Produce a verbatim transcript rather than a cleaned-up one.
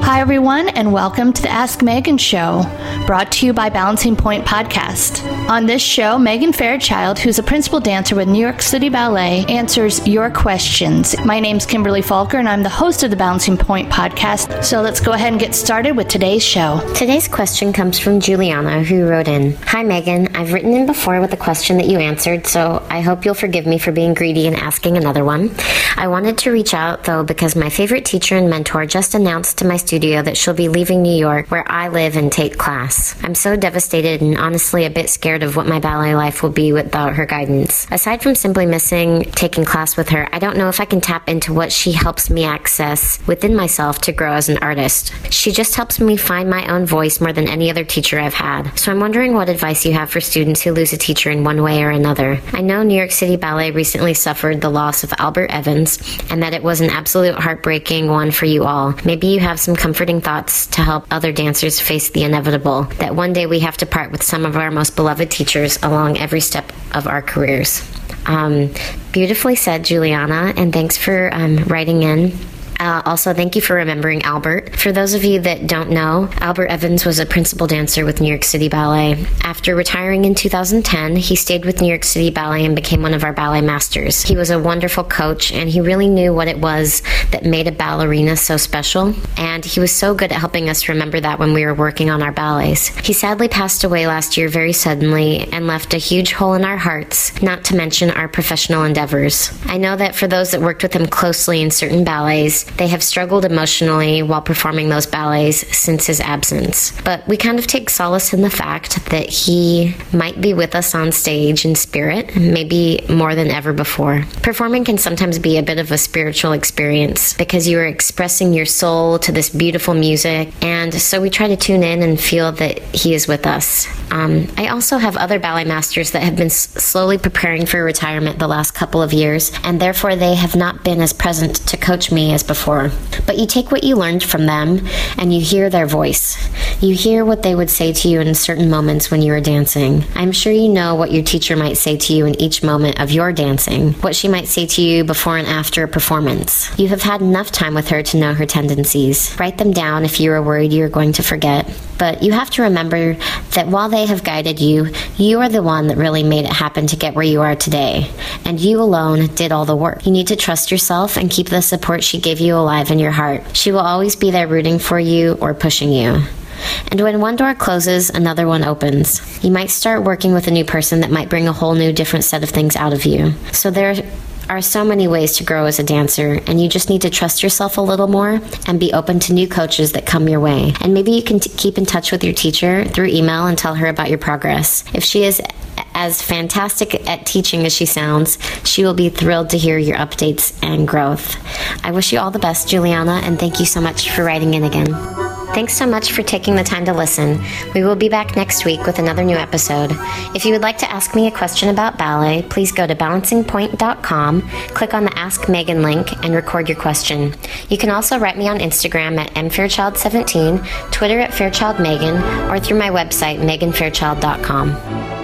Hi, everyone, and welcome to the Ask Megan Show, brought to you by Balancing Point Podcast. On this show, Megan Fairchild, who's a principal dancer with New York City Ballet, answers your questions. My name's Kimberly Falker, and I'm the host of the Balancing Point Podcast. So let's go ahead and get started with today's show. Today's question comes from Juliana, who wrote in, Hi, Megan. I've written in before with a question that you answered, so I hope you'll forgive me for being greedy and asking another one. I wanted to reach out, though, because my favorite teacher and mentor just announced to my students that she'll be leaving New York, where I live and take class. I'm so devastated and honestly a bit scared of what my ballet life will be without her guidance. Aside from simply missing taking class with her, I don't know if I can tap into what she helps me access within myself to grow as an artist. She just helps me find my own voice more than any other teacher I've had. So I'm wondering what advice you have for students who lose a teacher in one way or another. I know New York City Ballet recently suffered the loss of Albert Evans, and that it was an absolute heartbreaking one for you all. Maybe you have some comforting thoughts to help other dancers face the inevitable, that one day we have to part with some of our most beloved teachers along every step of our careers. Um, beautifully said, Juliana, and thanks for um, writing in. Uh, also, thank you for remembering Albert. For those of you that don't know, Albert Evans was a principal dancer with New York City Ballet. After retiring in two thousand ten, he stayed with New York City Ballet and became one of our ballet masters. He was a wonderful coach, and he really knew what it was that made a ballerina so special, and he was so good at helping us remember that when we were working on our ballets. He sadly passed away last year very suddenly and left a huge hole in our hearts, not to mention our professional endeavors. I know that for those that worked with him closely in certain ballets, they have struggled emotionally while performing those ballets since his absence. But we kind of take solace in the fact that he might be with us on stage in spirit, maybe more than ever before. Performing can sometimes be a bit of a spiritual experience because you are expressing your soul to this beautiful music, and so we try to tune in and feel that he is with us. Um, I also have other ballet masters that have been s- slowly preparing for retirement the last couple of years, and therefore they have not been as present to coach me as before. But you take what you learned from them and you hear their voice. You hear what they would say to you in certain moments when you were dancing. I'm sure you know what your teacher might say to you in each moment of your dancing, what she might say to you before and after a performance. You have had enough time with her to know her tendencies. Write them down if you are worried you are going to forget. But you have to remember that while they have guided you, you are the one that really made it happen to get where you are today. And you alone did all the work. You need to trust yourself and keep the support she gave you alive in your heart. She will always be there rooting for you or pushing you. And when one door closes, another one opens. You might start working with a new person that might bring a whole new different set of things out of you. So there are so many ways to grow as a dancer, and you just need to trust yourself a little more and be open to new coaches that come your way. And maybe you can t- keep in touch with your teacher through email and tell her about your progress. If she is as fantastic at teaching as she sounds, she will be thrilled to hear your updates and growth. I wish you all the best, Juliana, and thank you so much for writing in again. Thanks so much for taking the time to listen. We will be back next week with another new episode. If you would like to ask me a question about ballet, please go to balancing point dot com, click on the Ask Megan link, and record your question. You can also write me on Instagram at m fairchild seventeen, Twitter at fairchild megan, or through my website, megan fairchild dot com.